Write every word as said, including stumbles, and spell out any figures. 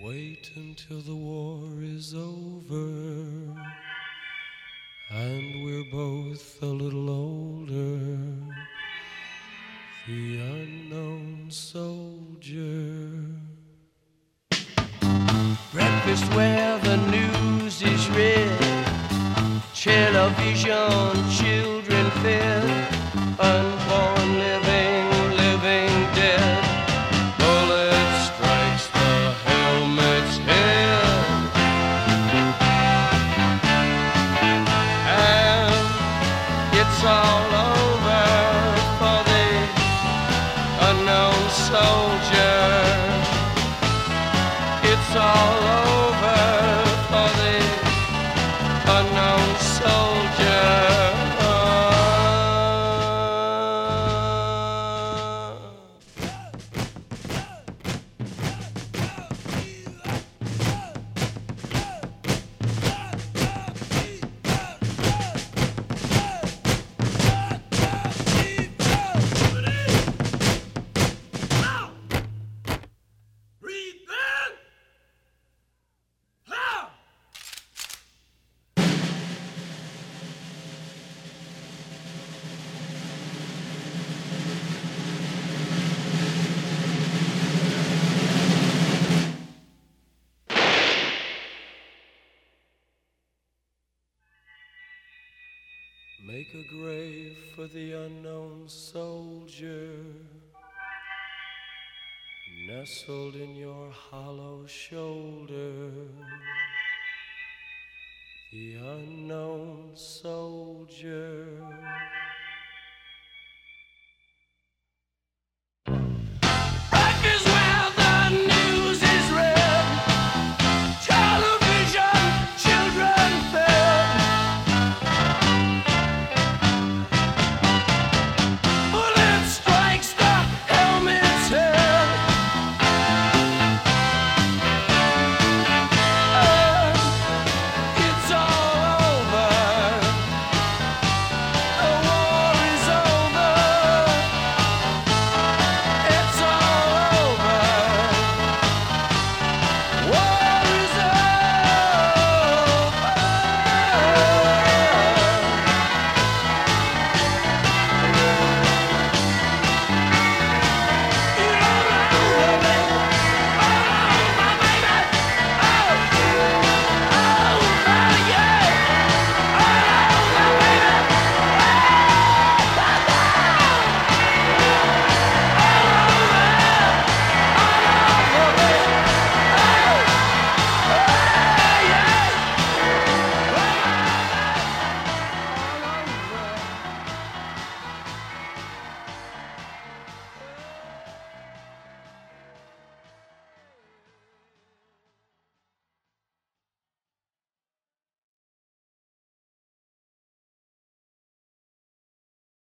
Wait until the war is over and we're both a little older. The unknown soldier. Breakfast where the news is read, television, children fed, unborn living, living dead. Bullet strikes the helmet's head, and it's all over for the unknown soldier. It's all over for the unknown soldier. Make a grave for the unknown soldier, nestled in your hollow shoulder. The unknown soldier.